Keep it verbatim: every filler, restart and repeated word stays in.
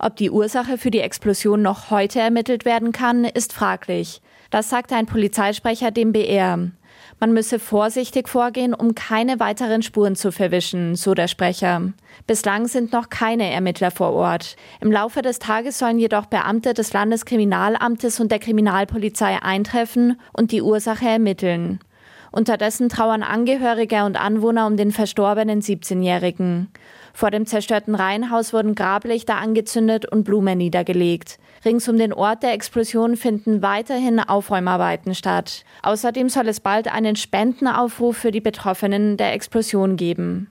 Ob die Ursache für die Explosion noch heute ermittelt werden kann, ist fraglich. Das sagte ein Polizeisprecher dem B R. Man müsse vorsichtig vorgehen, um keine weiteren Spuren zu verwischen, so der Sprecher. Bislang sind noch keine Ermittler vor Ort. Im Laufe des Tages sollen jedoch Beamte des Landeskriminalamtes und der Kriminalpolizei eintreffen und die Ursache ermitteln. Unterdessen trauern Angehörige und Anwohner um den verstorbenen siebzehnjährigen. Vor dem zerstörten Reihenhaus wurden Grablichter angezündet und Blumen niedergelegt. Rings um den Ort der Explosion finden weiterhin Aufräumarbeiten statt. Außerdem soll es bald einen Spendenaufruf für die Betroffenen der Explosion geben.